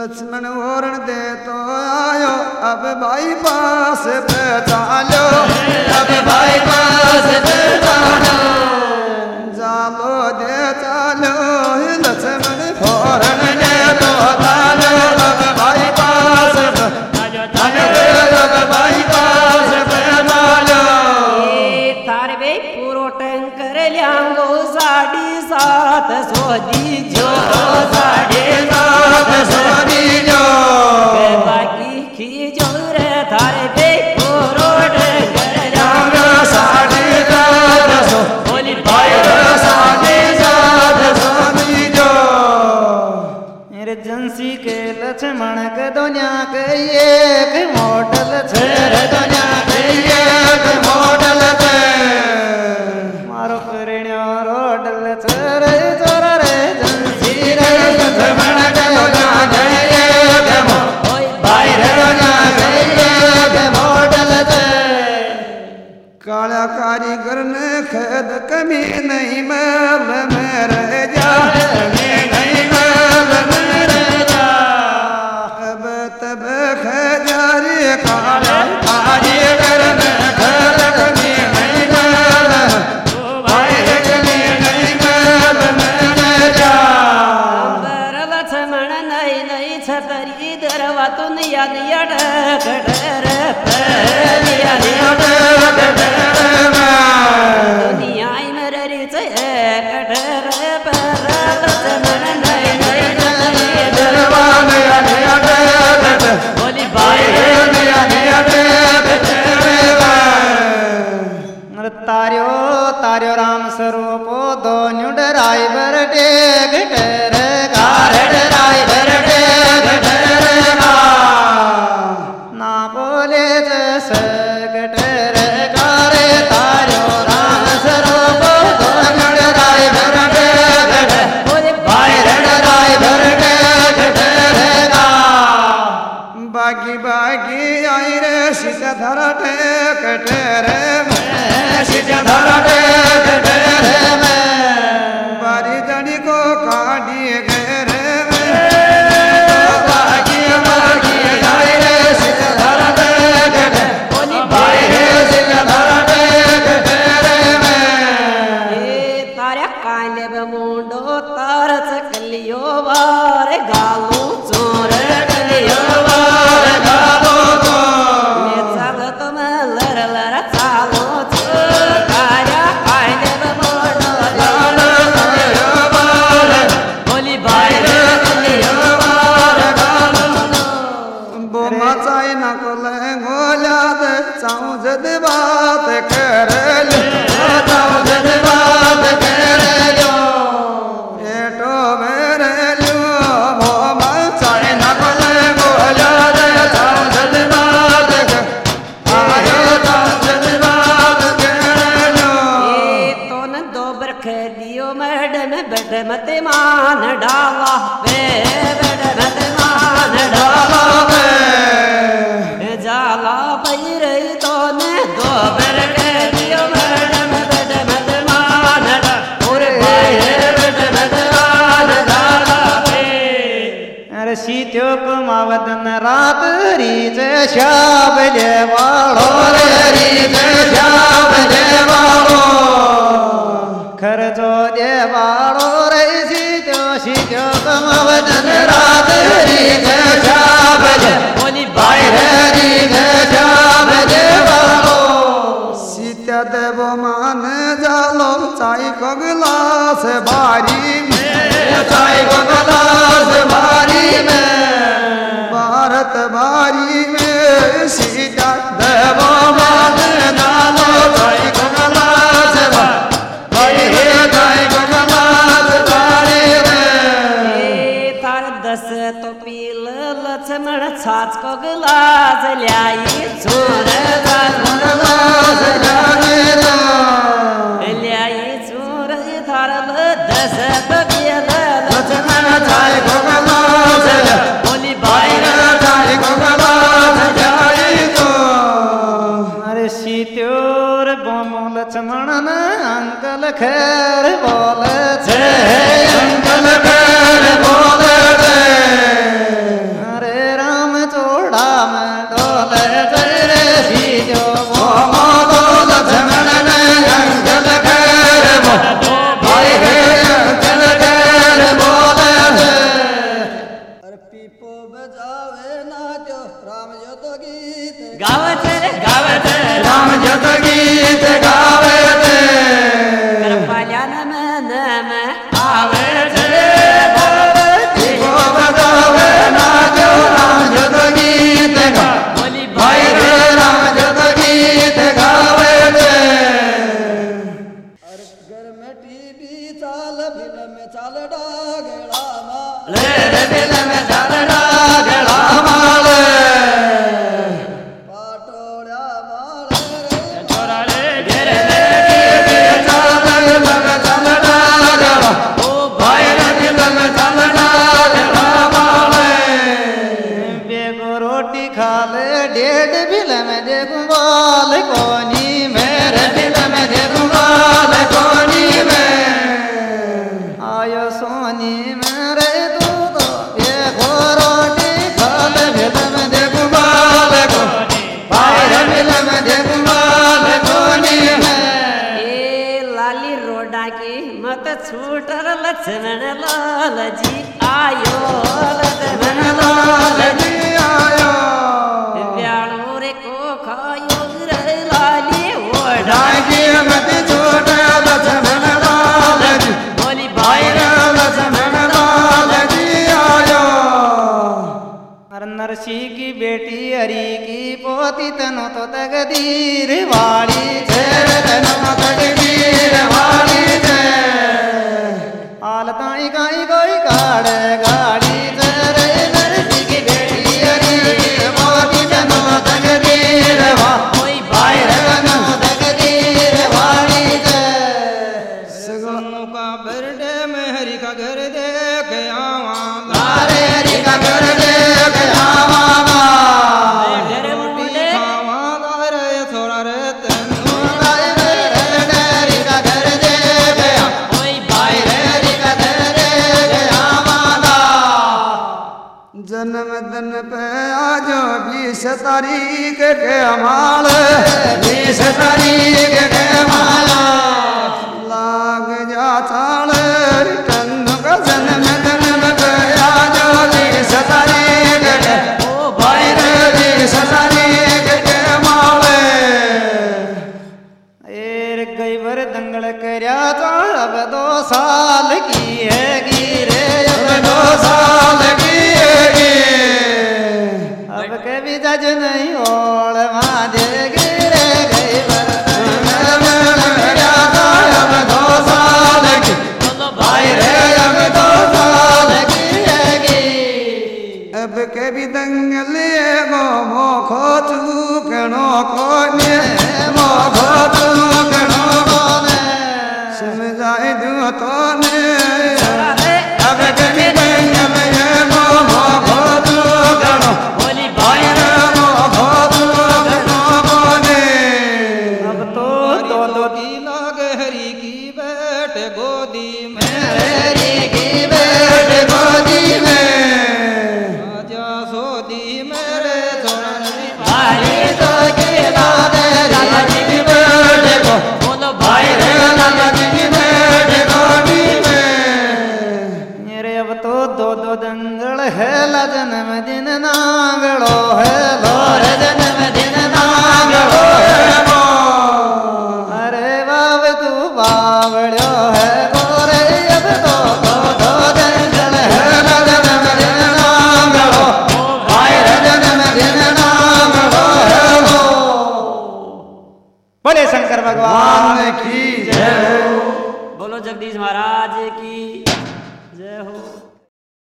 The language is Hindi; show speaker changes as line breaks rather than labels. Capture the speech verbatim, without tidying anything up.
लक्ष्मण ओरण दे तो आयो अब भाई पास पे चालो अब भाई पास पे चालो जालो दे चालो लक्ष्मण ओरण दे तो चालो अब भाई पास पे चालो अब भाई पास पे चालो
तार वे पूरो टंकर ल्यांगो साढ़ी सात सोदी जो साढ़े सात सोदी जो बाकी की जो रे थारे वे पूरो टंकर ल्यांगो साढ़े सात सो बोली भाई साढ़े सात सोदी जो
मेरे जंसी के लक्ष्मण के दुनिया के एक मॉडल छे रे दुनिया के एक मॉडल छे मारो प्रेण्यो रोडल छे रे जोरा रे जंसी रे लक्ष्मण के दुनिया के एक मॉडल भाई रे दुनिया के एक मॉडल छे काला कारीगर ने खेद कमी नहीं मैल मेरे जा नहीं मैल मेरे जा अब तब खजारी काला कारीगर ने खेद कमी नहीं मैल भाई रे कमी नहीं मैल मेरे जा
बर लक्ष्मण नहीं नहीं छतरी दरवा तो निया निया डक डर निया निया डक डर दुनिया मेरे रिच एक डर पर लक्ष्मण नहीं नहीं छतरी
दरवा निया निया डक
बोली भाई
निया निया डक डर तार्यो तार्यो राम स्वरूपो दो न्यूडराई बर टेग टर गारड राय बर टेग टर गा ना बोले जस गटर गारे तार्यो राम स्वरूपो दो न्यूडराई बर टेग
बोली
भाई रड राय बर टेग टर गा बागी बागी आई रे सीता धरा टेक टर में सीता धरा टेक टर में बारी जड़ी को काटी घेर में बागी बागी आई रे सीता धरा टेक
बोली
भाई रे सीता धरा टेक टर में
ए तारे काले बमुंडो तारच कलियो वार गालू चोर कलियो
बार गालो तो
मैं चल तुम लर लर चालो चोर तारे काले बमुंडो
गालो कलियो बार
बोली भाई रे कलियो
बार गालो बो मचाई न को गोला दे चाऊ जद बात कर लो चाऊ जद बात कर लो एटो मेरे लो बो मचाई न को गोला दे चाऊ जद बात कर आयो चाऊ जद बात कर लो
ए तोन दो बरख दियो मैडम बड मत मान डाला वे बड मत मान डाला
वे
जाला पई रही तोने दो बरख दियो मैडम बड मत मान डाला ओरे भाई बड मत मान डाला वे
अरे सीत्यो कुमावदन रात रीज शाब ले वालो रे रीज शाब ले वालो खर्चो दे वालो रे सीत्यो सीत्यो कुमावदन रात रीज शाब ले
बोली
भाई रे रीज शाब ले वालो सीत्या देवो मान जालो चाय को गिलास बारी में चाय को गिलास बारी में भारत बारी में सीता देवो मान जालो चाय को गिलास बारी रे चाय को गिलास बारी में
ए तार दस तो पील लक्ष्मण छाछ को गिलास ल्याई चोर छाछ को
गिलास जाने दो
ल्याई चोर थार दस तो पील
लक्ष्मण चाय को गिलास
बोली भाई रे
चाय को गिलास जाए तो अरे सीत्योर बोमो लक्ष्मण न अंकल खैर बोल छे अंकल खैर बोल छे
पीपो बजावे नाट्यो राम जो तो गीत
गावे थे गावे थे राम जो तो गीत गावे थे
कृपाल्या नम नम आवे थे
पीपो बजावे नाट्यो राम जो तो गीत गा
बोली
भाई रे राम जो तो गीत गावे थे
और घर में टीवी चाल फिल्म में चाल डागड़ा माल
ले रे दिल में चालड़ा गड़ा माल
पाटोड़ा माल रे
छोरा ले घेरे ले चाल में चालड़ा गड़ा ओ भाई रे दिल में चालड़ा गड़ा माल बेगो रोटी खा ले डेढ़ बिल में देखूं बाल कोनी मेरे दिल में देखूं बाल कोनी में आयो सोनी मेरे तू तो बेगो रोटी खा ले बिल में देखूं बाल कोनी भाई रे बिल में देखूं बाल कोनी में
ए लाली रोडा की मत छूटर लक्ष्मण लाल जी आयो लक्ष्मण
लाल जी आयो
व्याणो रे को खायो रे लाली ओढ़ा
डाकी मत छोड़ लक्ष्मण लाल जी
बोली
भाई रे लक्ष्मण लाल जी आयो नरसी की बेटी हरी की पोती तनु तो तकदीर वाली छे तनु तो तकदीर वाली छे आलताई काई कोई काड़ गाड़ी छे रे नरसी की बेटी हरी की पोती तनु तो तकदीर वाली भाई रे तनु तकदीर वाली छे
सगनों का बर्थडे में हरी का घर देख आवा
लारे हरी का घर देख आवा
ढेरे मुंडे
खावा दारे छोरा रे तेनू
हरी का घर देख
ओई
भाई रे हरी का घर देख आवा
जन्मदिन पे आजो बीस तारीख के अमाल
बीस तारीख के माला
लाग जा चाल टंग का जन्मदिन पे आजो बीस तारीख के
ओ भाई रे बीस तारीख के माले एर गई वर दंगल करया तो अब दो साल की है गिरे अब दो साल की है अब कभी जज नहीं ओढ़ माजे गिरे गई वर दंगल करया तो अब दो साल की
बोलो
भाई रे अब दो साल की है
अब के भी दंगल गो मोखो चूकणो कोने
मोघो तू कनो कोने
समझाए दू तो ने
रे
अब कभी दंगल ये मोघो तू कनो
बोली
भाई रे मोघो तू कनो कोने अब तो दो दो
की लाग हरी की बैठ गोदी में
मेरी की बेट गोदी में
आजा सोदी मेरे छोरा रे
भाई तो की लादे लाला जी की बेट को
बोलो
भाई रे लाला जी की बेट गोदी में मेरे अब तो दो दो दंगल है ला जन्मदिन नांगड़ो है लोर जन्मदिन नांगड़ो है वो अरे बाब तू बावड़ो है गोरे अब तो दो दो दंगल है ला जन्मदिन नांगड़ो भाई रे जन्मदिन नांगड़ो है वो बोले शंकर भगवान की जय
बोलो जगदीश महाराज की